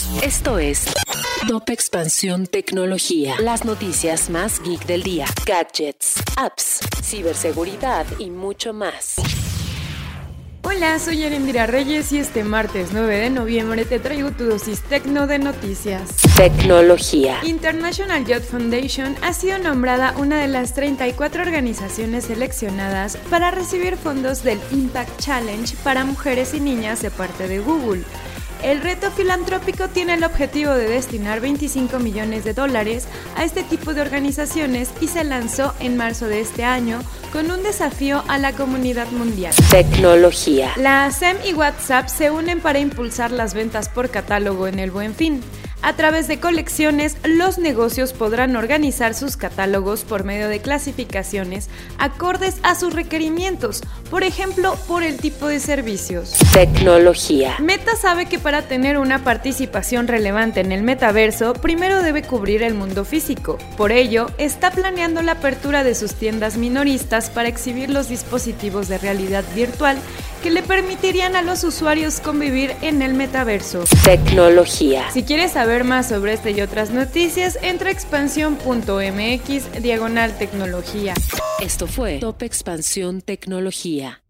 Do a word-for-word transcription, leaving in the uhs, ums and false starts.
Esto es Top Expansión Tecnología. Las noticias más geek del día. Gadgets, apps, ciberseguridad y mucho más. Hola, soy Erendira Reyes y este martes nueve de noviembre te traigo tu dosis tecno de noticias. Tecnología. International Youth Foundation ha sido nombrada una de las treinta y cuatro organizaciones seleccionadas para recibir fondos del Impact Challenge para mujeres y niñas de parte de Google. El reto filantrópico tiene el objetivo de destinar veinticinco millones de dólares a este tipo de organizaciones y se lanzó en marzo de este año con un desafío a la comunidad mundial. Tecnología. La A S E M y WhatsApp se unen para impulsar las ventas por catálogo en el Buen Fin. A través de colecciones, los negocios podrán organizar sus catálogos por medio de clasificaciones acordes a sus requerimientos, por ejemplo, por el tipo de servicios. Tecnología. Meta sabe que para tener una participación relevante en el metaverso, primero debe cubrir el mundo físico. Por ello, está planeando la apertura de sus tiendas minoristas para exhibir los dispositivos de realidad virtual que le permitirían a los usuarios convivir en el metaverso. Tecnología. Si quieres saber más sobre este y otras noticias, entra a expansión punto m x diagonal tecnología. Esto fue Top Expansión Tecnología.